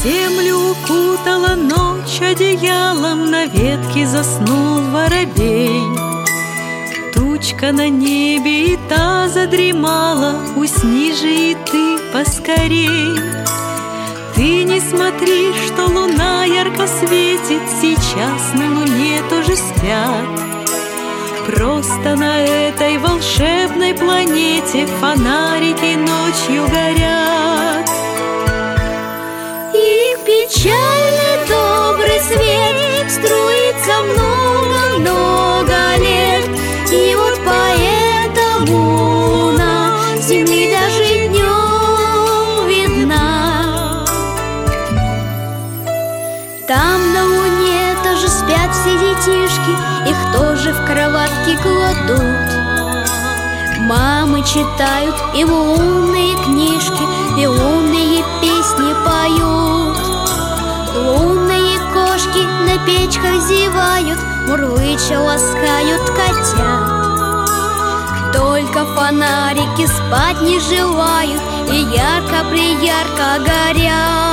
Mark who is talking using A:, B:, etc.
A: Землю укутала ночь одеялом, на ветке заснул воробей. Тучка на небе и та задремала, усни же и ты поскорей. Ты не смотри, что луна ярко светит, сейчас на луне тоже спят. Просто на этой волшебной планете фонарики ночью горят.
B: И печальный добрый свет струится много-много лет. И вот поэтому луна с земли даже днем видна. Там на луне тоже спят все детишки, их тоже в кроватки кладут. Мамы читают им лунные книжки и лунные песни поют. Лунные кошки на печках зевают, мурлыча ласкают котят. Только фонарики спать не желают и ярко-приярко горят.